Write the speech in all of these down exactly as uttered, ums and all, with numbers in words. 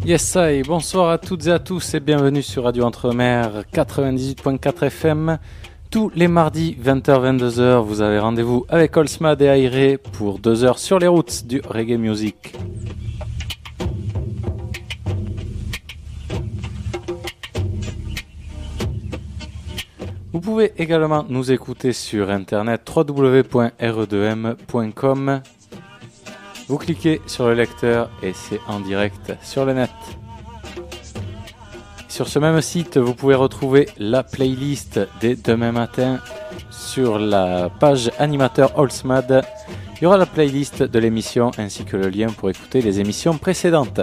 Yes, ça y est, bonsoir à toutes et à tous et bienvenue sur Radio Entre-Mers quatre-vingt-dix-huit point quatre F M. Tous les mardis vingt heures vingt-deux heures, vous avez rendez-vous avec Olsmad et Aire pour deux heures sur les routes du reggae music. Vous pouvez également nous écouter sur internet w w w point r e deux m point com. Vous cliquez sur le lecteur et c'est en direct sur le net. Sur ce même site, vous pouvez retrouver la playlist dès demain matin sur la page animateur Olsmad. Il y aura la playlist de l'émission ainsi que le lien pour écouter les émissions précédentes.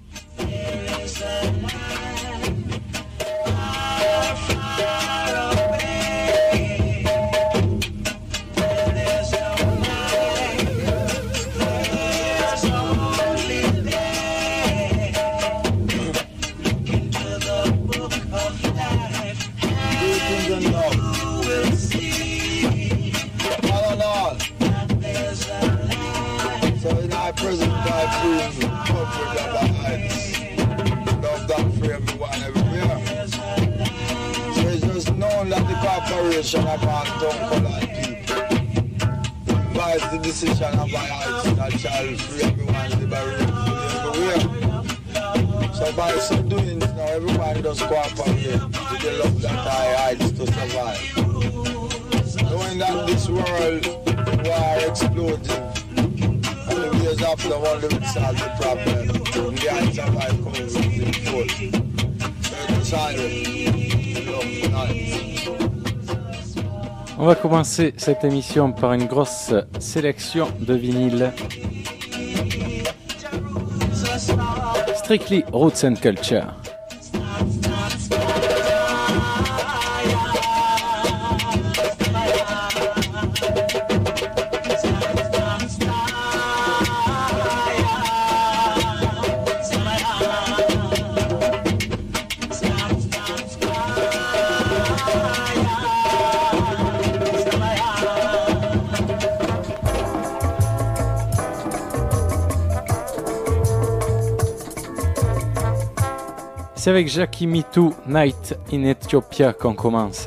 About don't collide people. Advise the decision of my heights that shall free everyone liberated everywhere. So by so doing now, everyone does cooperate to the love that I heights to survive. Knowing that this world war exploding, and the years after one will solve the problem. The heights of life comes in full. So it's silent, love night. On va commencer cette émission par une grosse sélection de vinyles. Strictly Roots and Culture. C'est avec Jackie Mitu, Night in Ethiopia qu'on commence.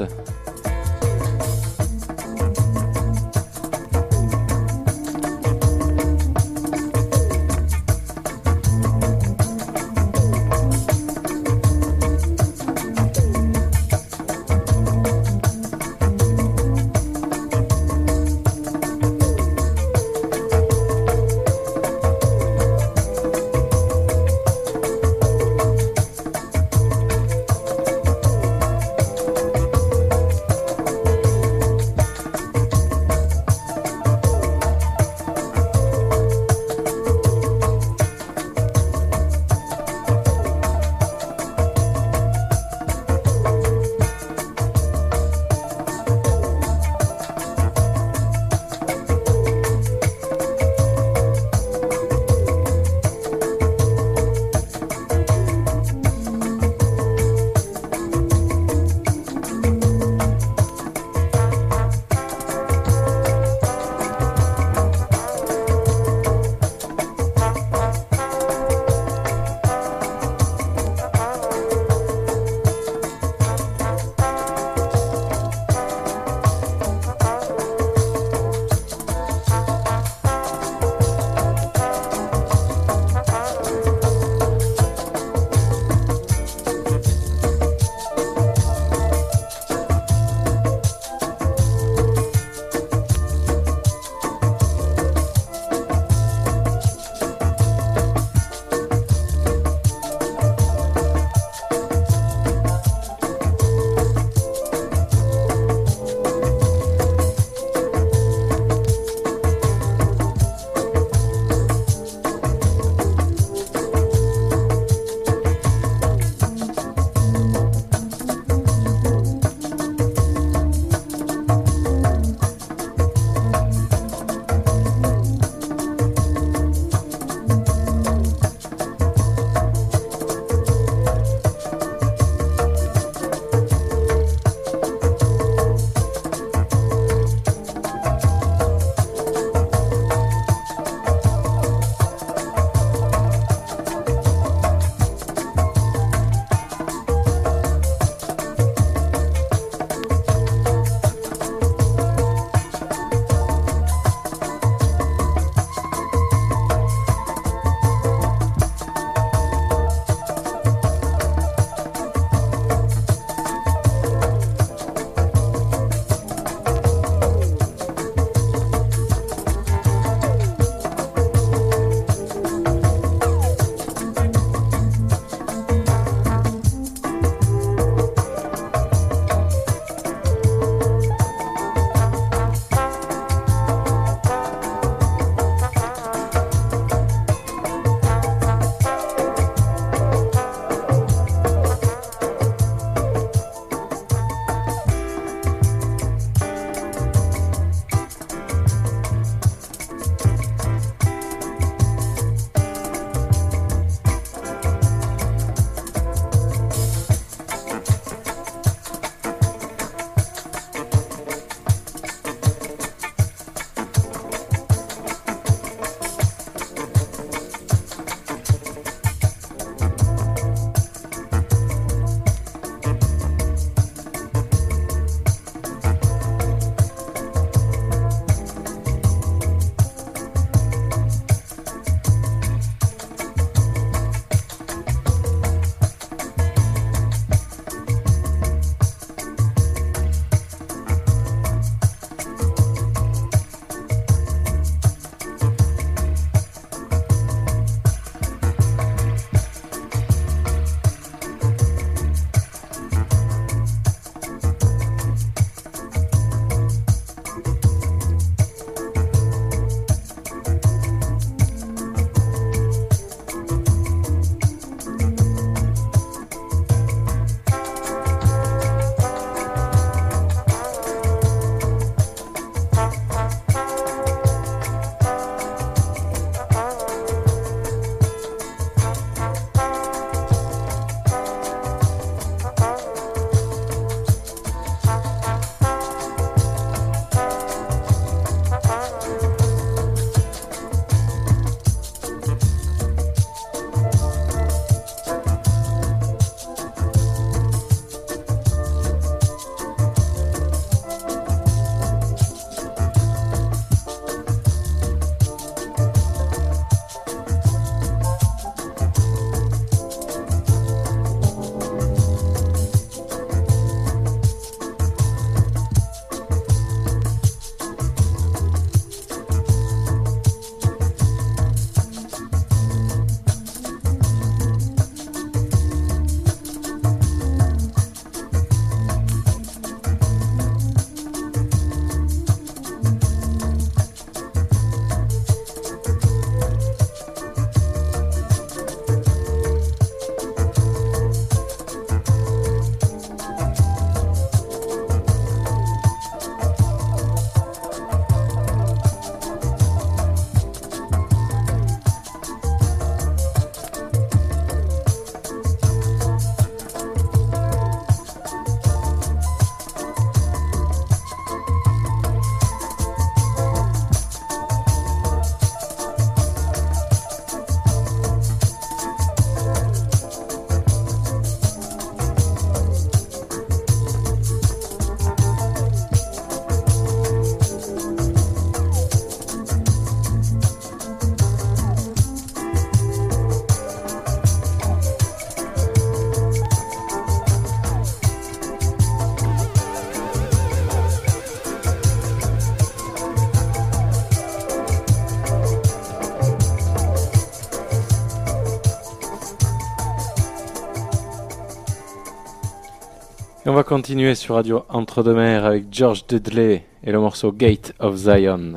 Et on va continuer sur Radio Entre-deux-Mers avec George Dudley et le morceau Gate of Zion.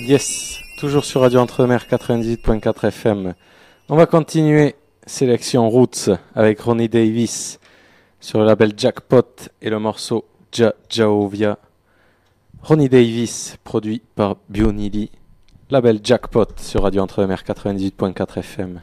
Yes, toujours sur Radio Entre-Mers quatre-vingt-dix-huit point quatre F M. On va continuer sélection Roots avec Ronnie Davis sur le label Jackpot et le morceau Ja Jaovia. Ronnie Davis, produit par Bionili, label Jackpot sur Radio Entre-Mers quatre-vingt-dix-huit point quatre F M.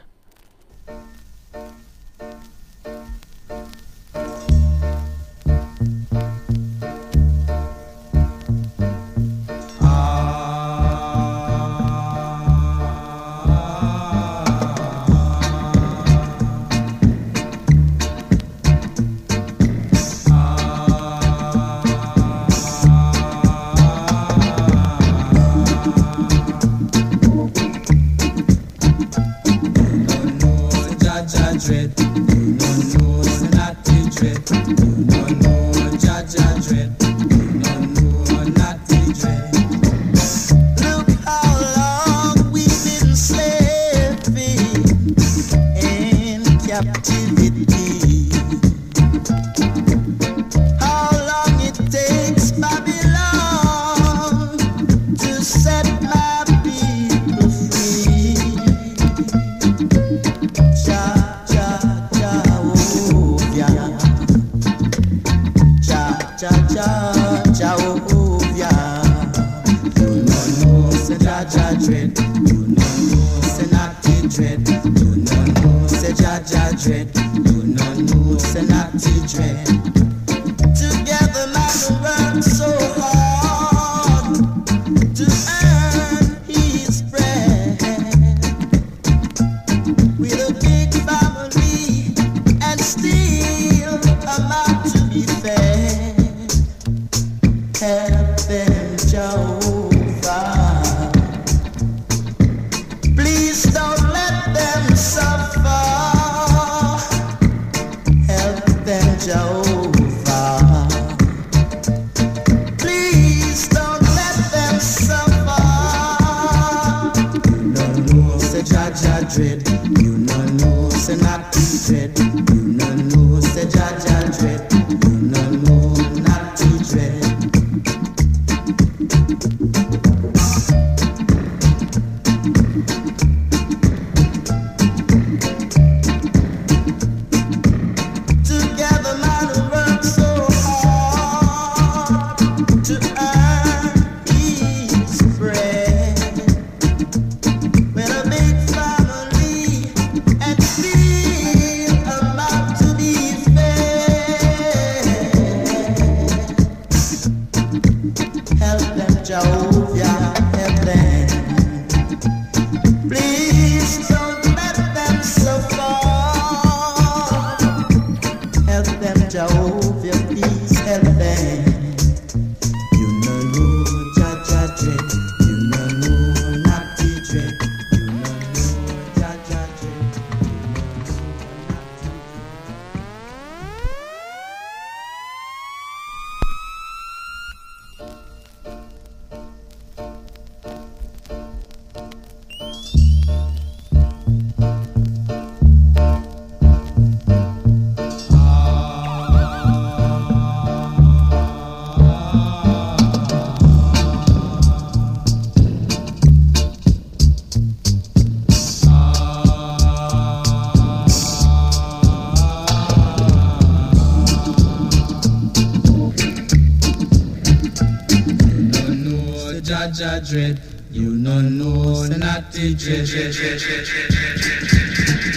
Dread, you no know, say not the dread, dread, dread, dread, dread, dread, dread.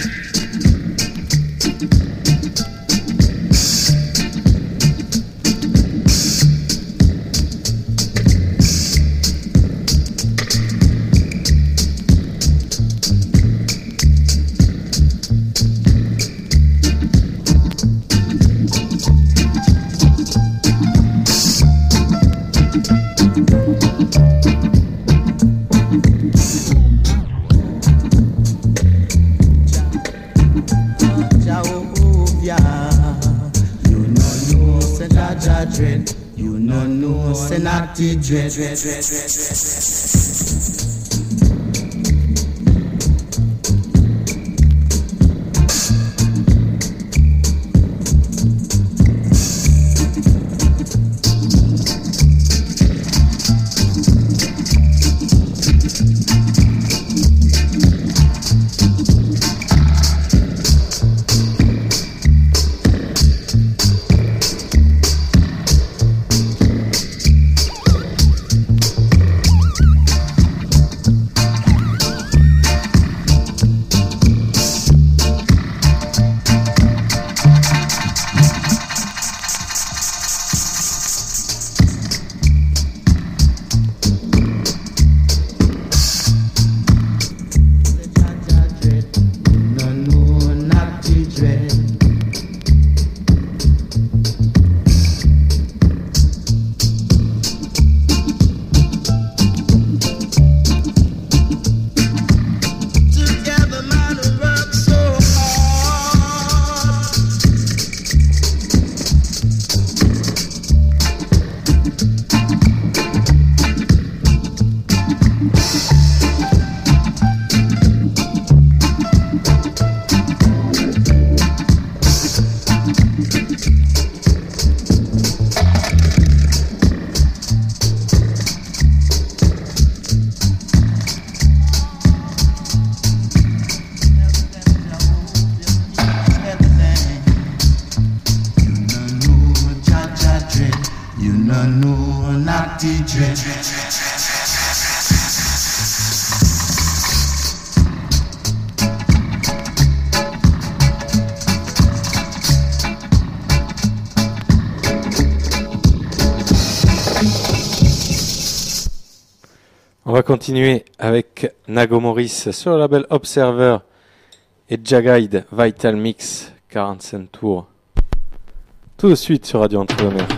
Dread, dread, dread, dread, dread. On va continuer avec Nago Morris sur le label Observer et Jagaide Vital Mix quarante-cinq tours. Tout de suite sur Radio Entre-deux-Mers.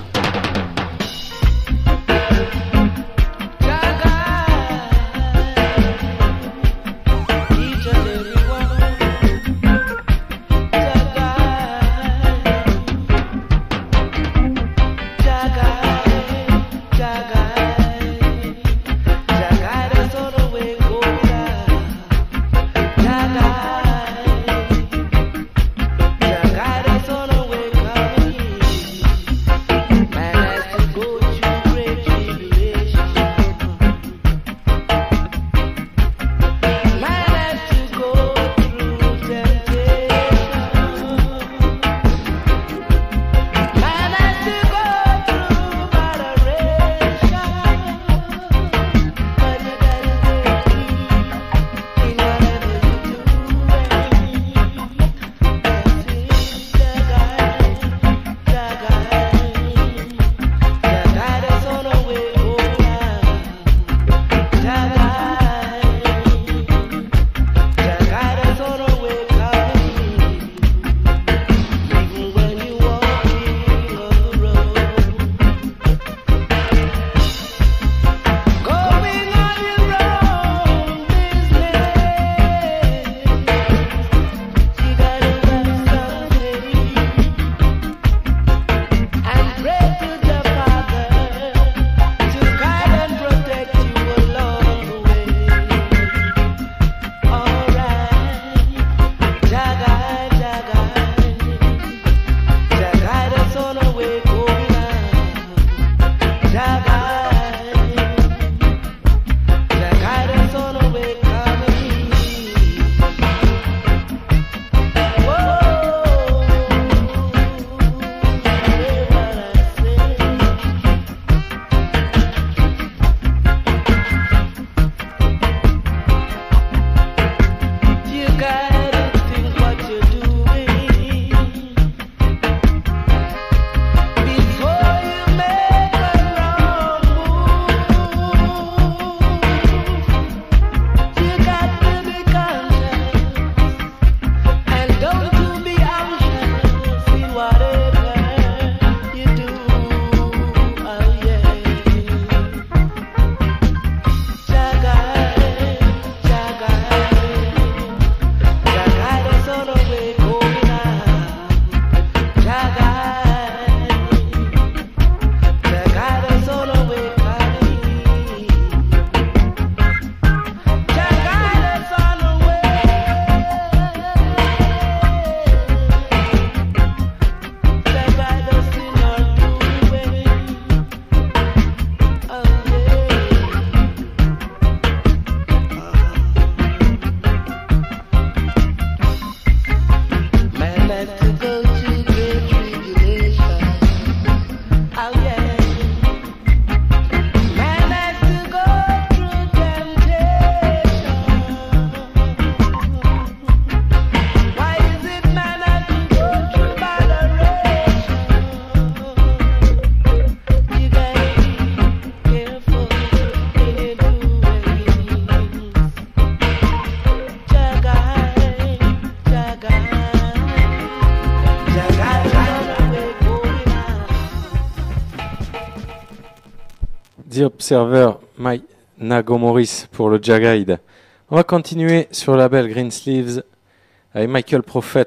The Observer, My Nago Morris pour le Jagaide. On va continuer sur le label Greensleeves avec Michael Prophet,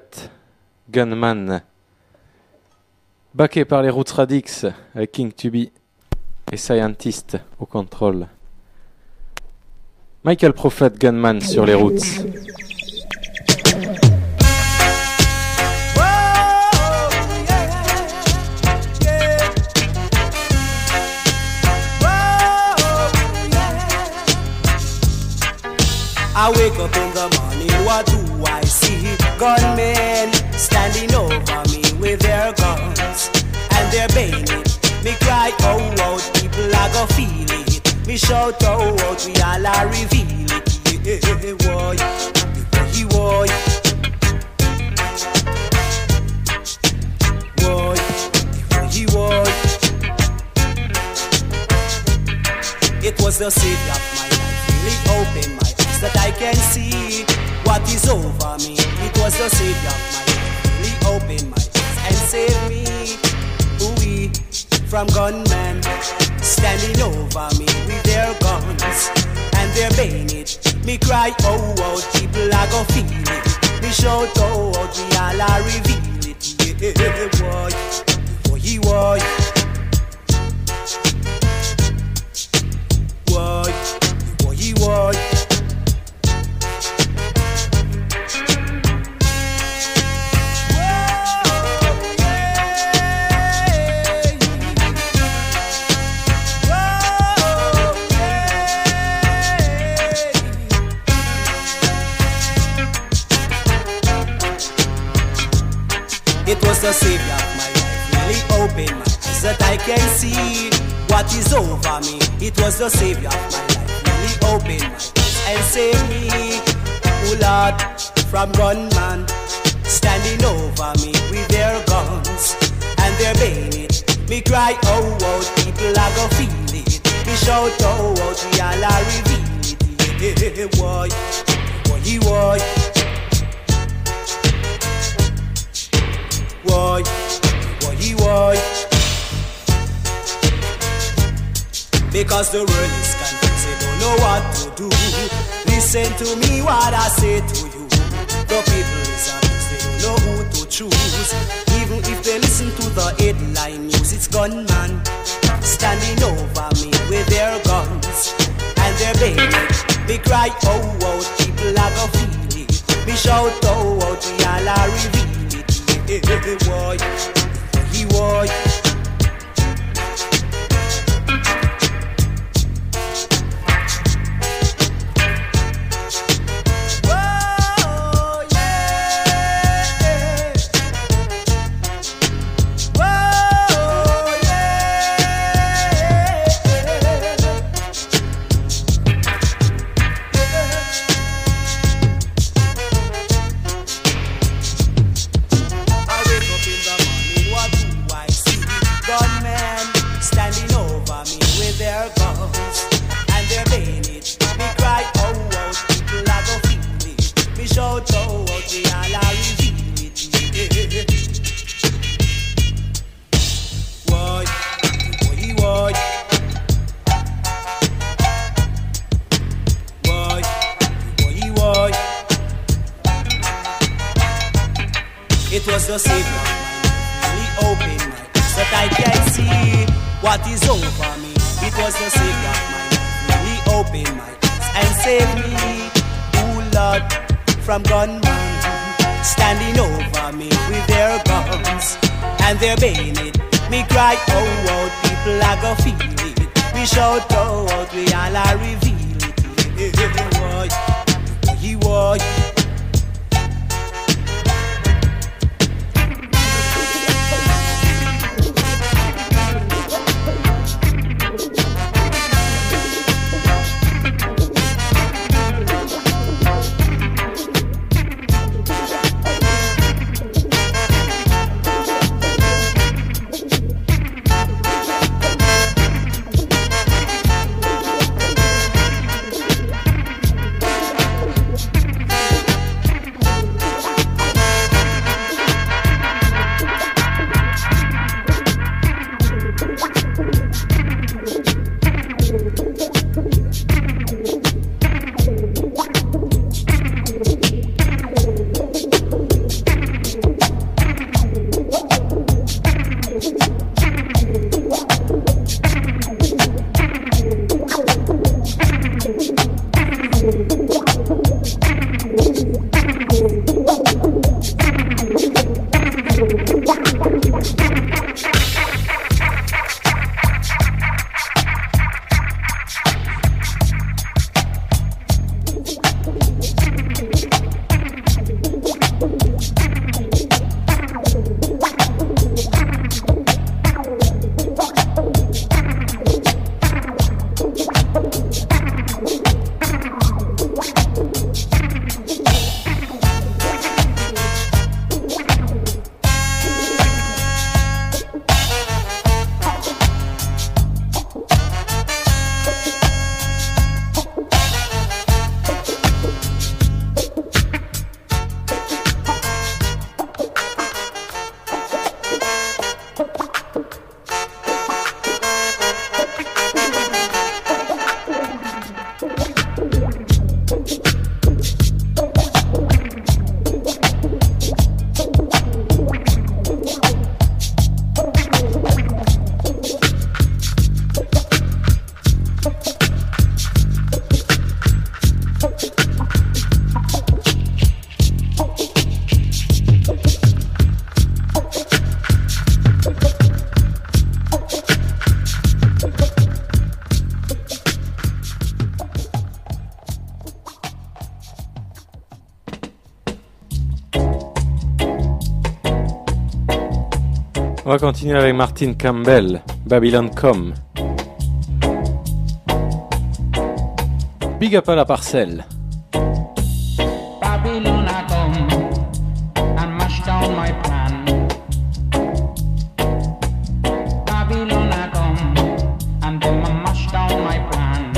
Gunman. Backé par les Roots Radix avec King Tubby et Scientist au contrôle. Michael Prophet, Gunman sur les Roots. I wake up in the morning, what do I see? Gunmen standing over me with their guns and their bayonet. Me cry, oh, out, people I go feel it. Me shout out, we all are reveal it. Yeah, boy, boy, boy. Boy, boy, boy. It was the savior of my life, really opened my eyes that I can see what is over me. It was the savior of my life, really opened my eyes and saved me. Ooh, from gunmen standing over me with their guns and their bayonet. Me cry, oh, oh, people are gonna feel it. Me shout, oh, oh, we all are reveal it. Yeah, boy, boy, boy. Boy, boy, boy. It was the savior of my life, really opened my eyes that I can see what is over me. It was the savior of my life, really opened my eyes and saved me. Oh Lord, from gunmen standing over me with their guns and their bayonet. Me cry, oh, oh, people are gonna feel it. Me shout, oh, oh, we all are reveal it. Yeah, boy, boy, boy. Boy, boy, boy. Because the world is confused, they don't know what to do. Listen to me what I say to you. The people is abused, they don't know who to choose. Even if they listen to the headline news, it's gunman standing over me with their guns and their bayonet. Me cry, oh, oh, people are gonna feel it. Me shout, oh, oh, we all are reveal it. Hey, boy, he boy. It was the savior of my life, really opened my eyes that I can see what is over me. It was the savior of my life, really opened my eyes and saved me. Oh Lord, from gunmen standing over me with their guns and their bayonet. Me cry, oh, oh, people are gonna feel it. We shout, oh, oh, we all are reveal it. Hey, boy, boy, boy. On va continuer avec Martin Campbell, Babylon Come. Big up à la parcelle. Babylon I come and mash down my plan. Babylon I come and then I mash down my plan.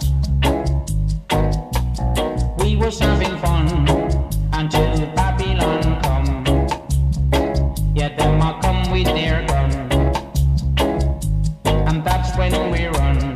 We was having fun until Babylon come. Yeah, them I come with their gun, and that's when we run.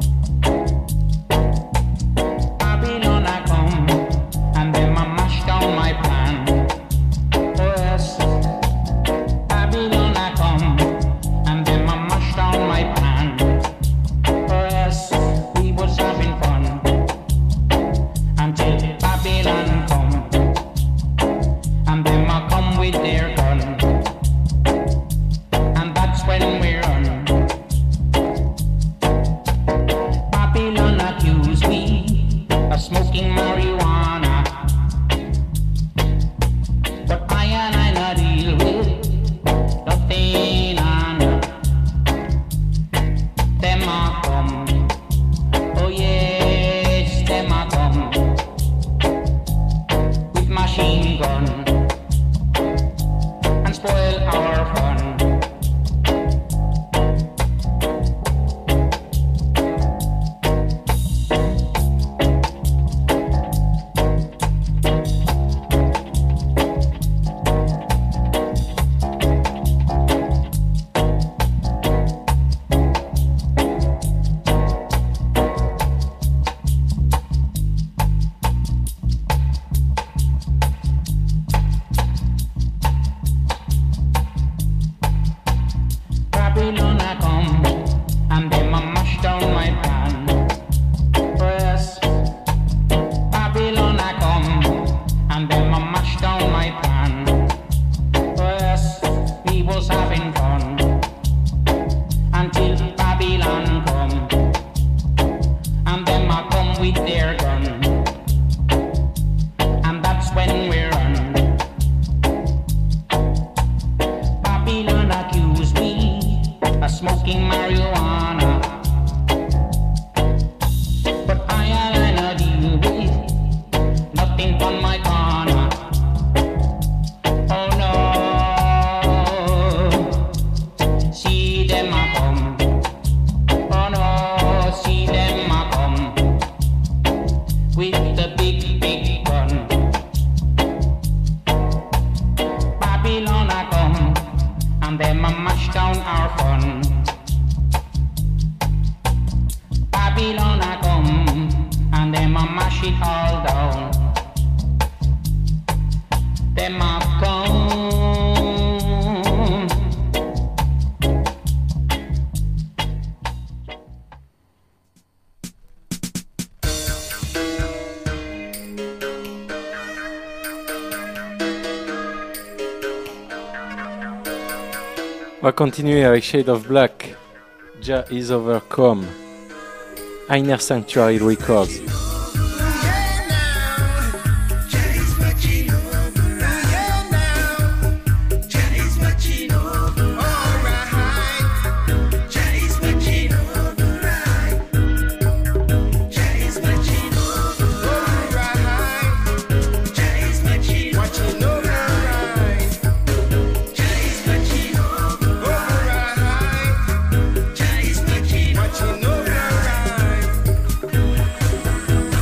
On va continuer avec Shade of Black, Jah is Overcome, Inner Sanctuary Records. Watching over right.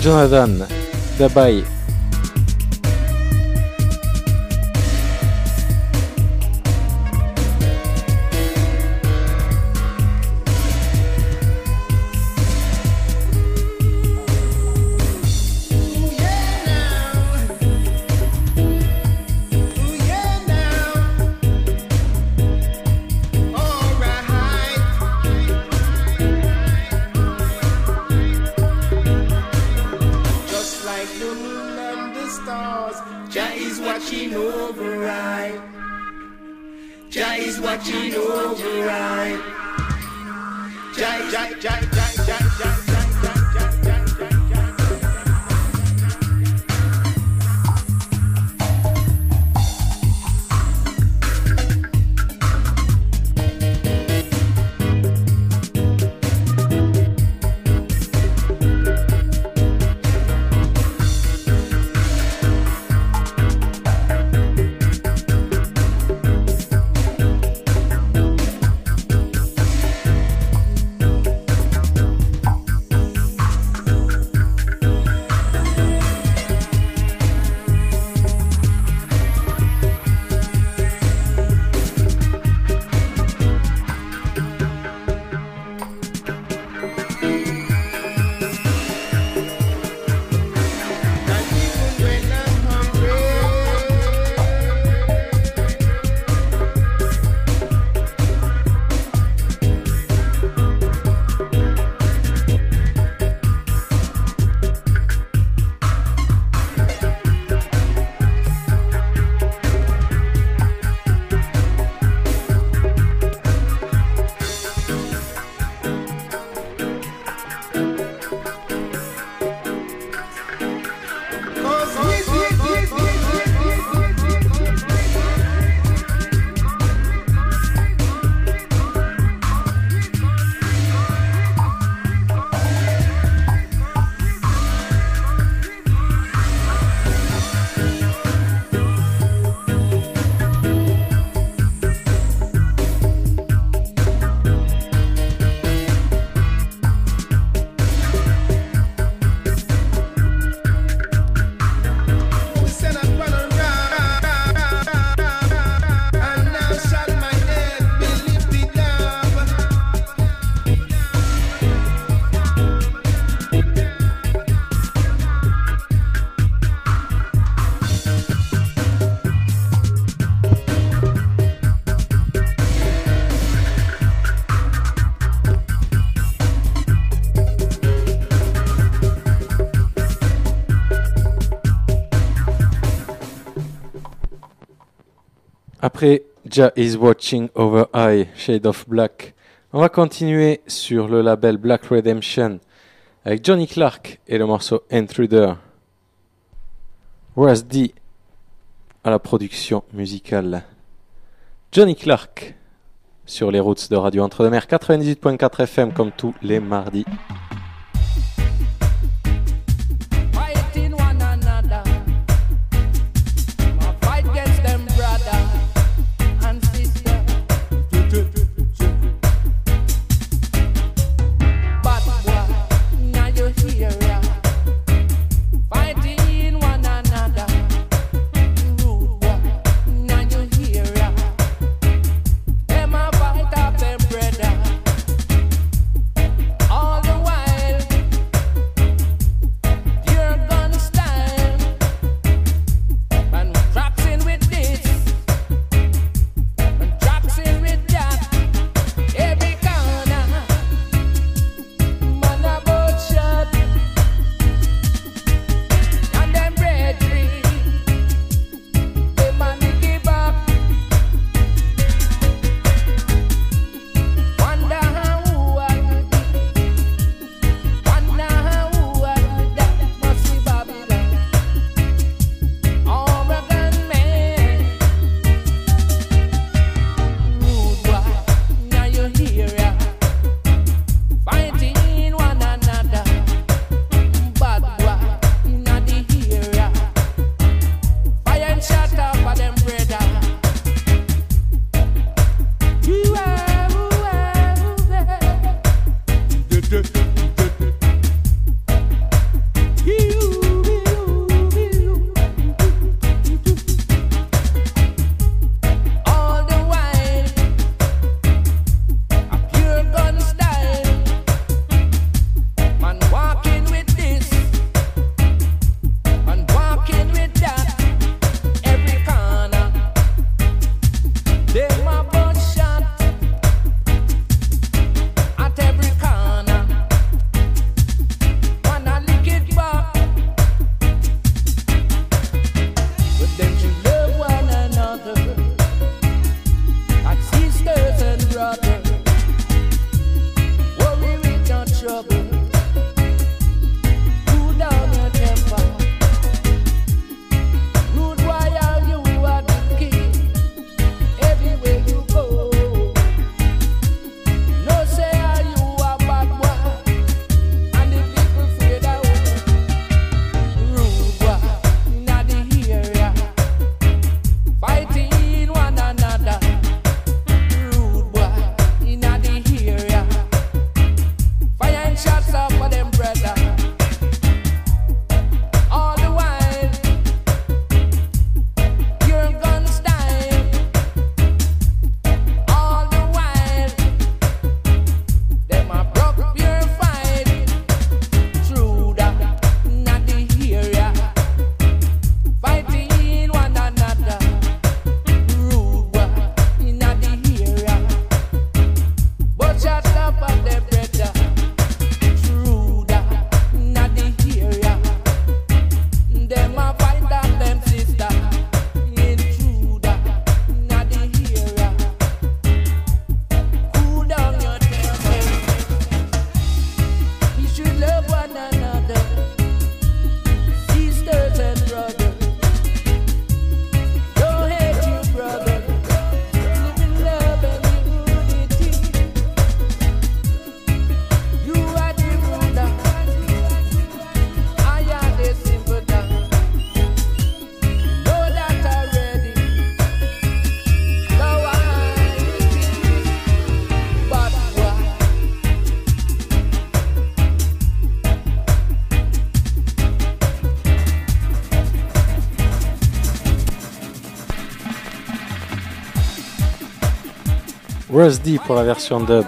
Jonathan Dabai. Après Jah is Watching Over Eye, Shade of Black, on va continuer sur le label Black Redemption avec Johnny Clark et le morceau Intruder. Ras D à la production musicale. Johnny Clark sur les routes de Radio Entre-deux-Mers quatre-vingt-dix-huit point quatre F M comme tous les mardis. All the while Rusty pour la version dub.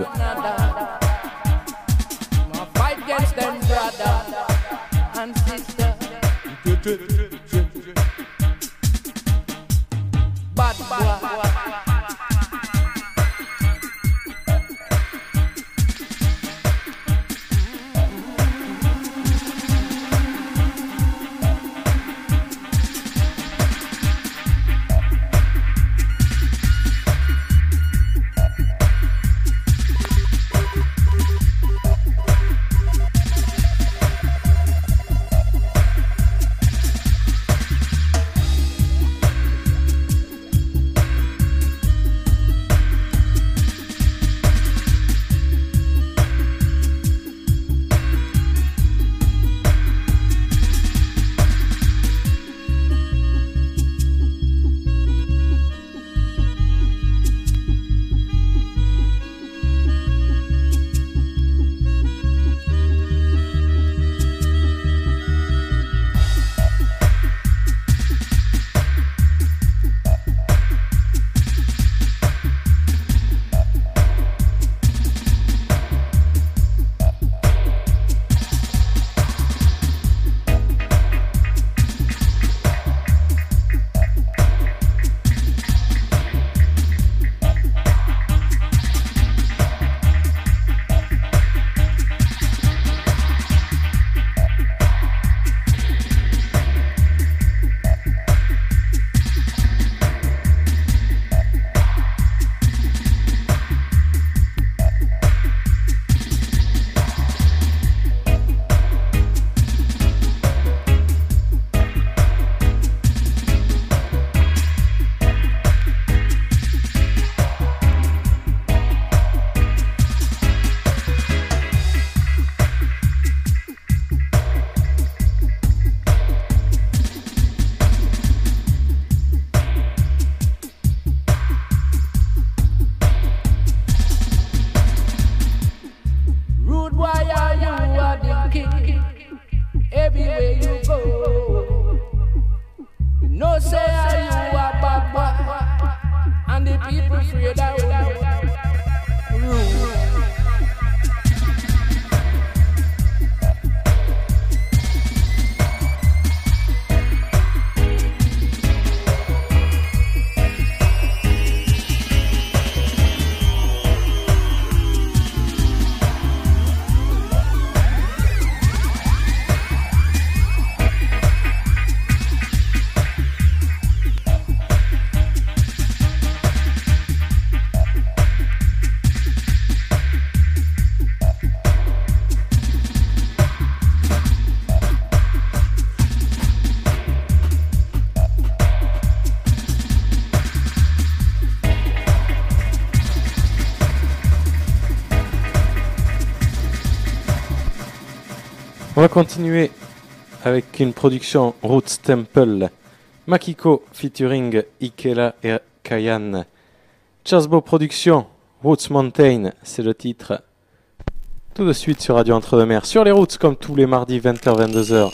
On va continuer avec une production Roots Temple, Makiko featuring Ikela et Kayan. Chasbo Production, Roots Mountain, c'est le titre. Tout de suite sur Radio Entre-deux-Mers, sur les Roots comme tous les mardis vingt heures vingt-deux heures.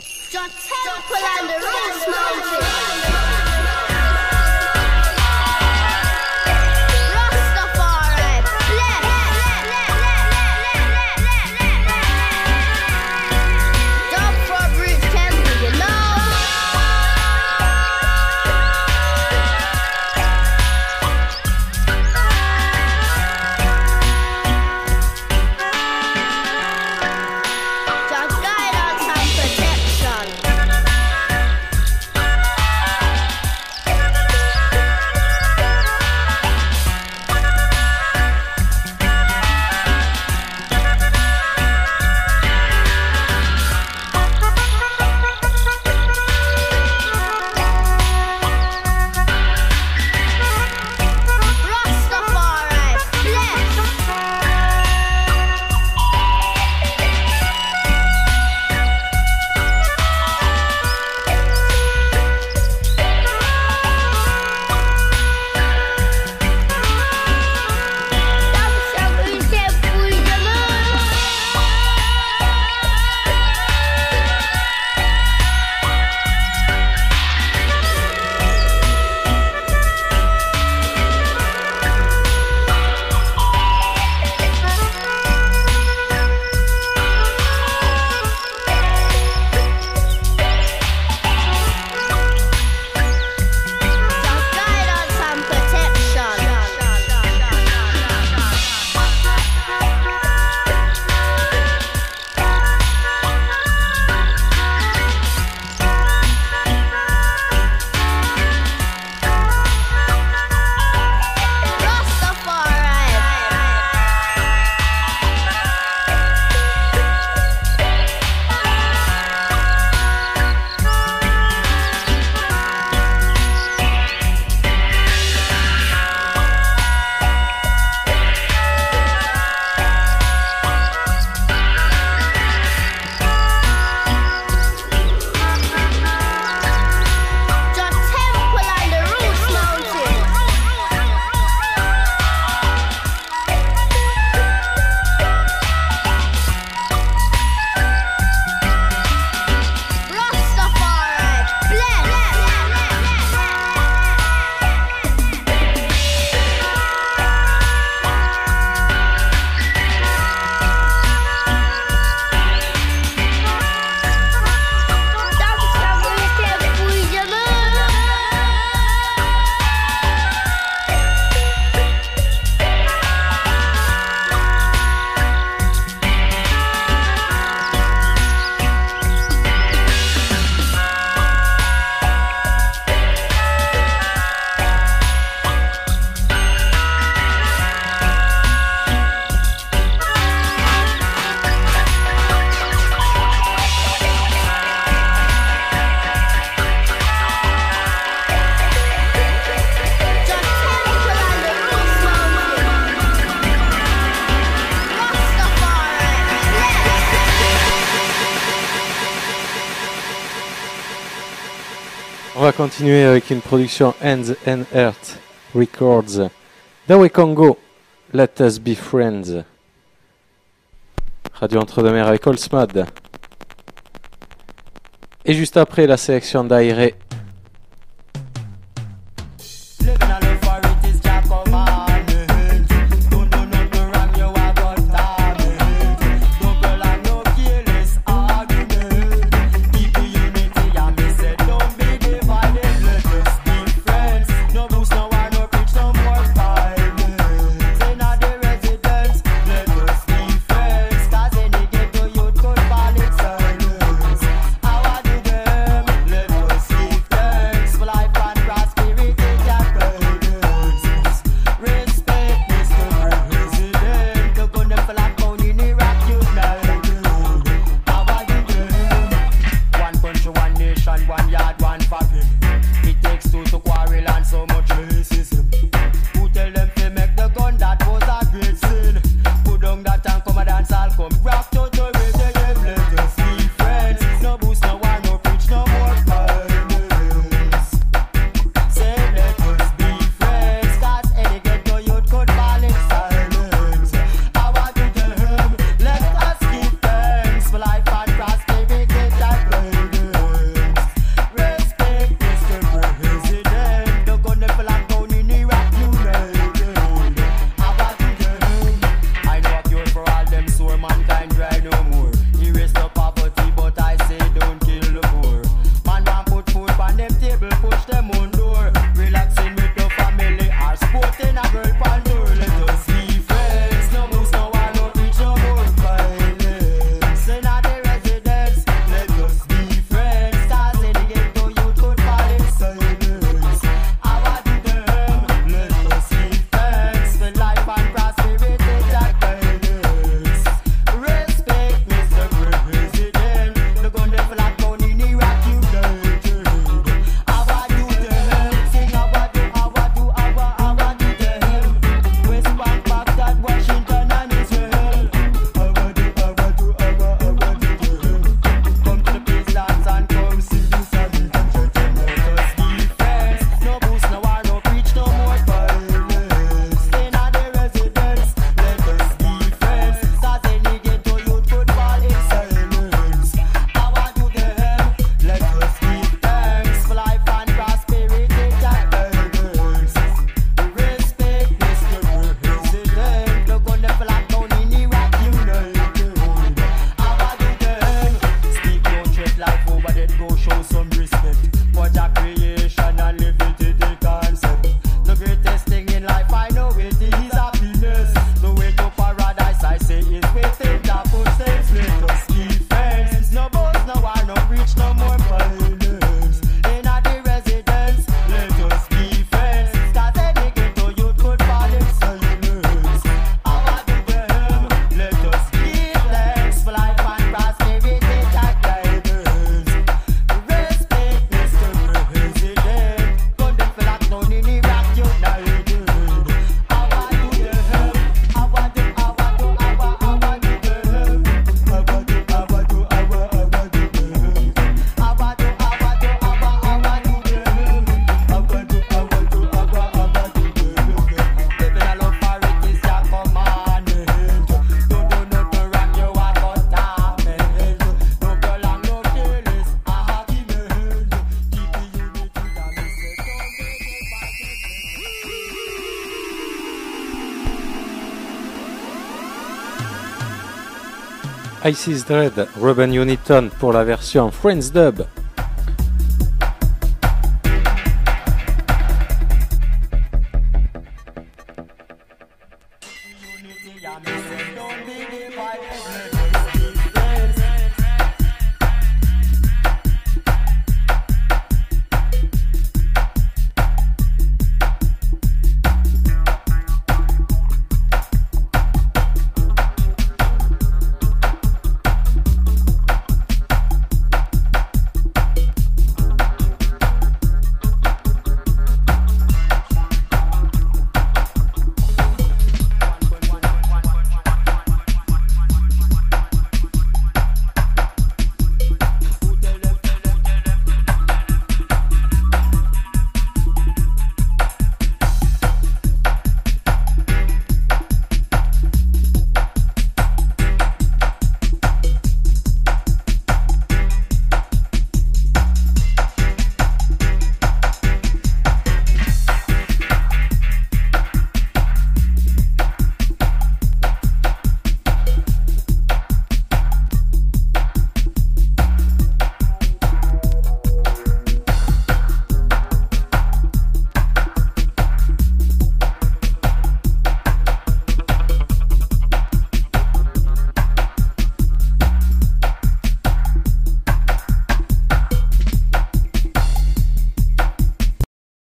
Just guidance and protection. va continuer avec une production Hands and Earth Records. Dawe Congo, Let Us Be Friends. Radio Entre-deux-Mers avec Oldsmad. Et juste après, la sélection d'Aire. Isis Dread, Ruben Uniton pour la version Friends Dub.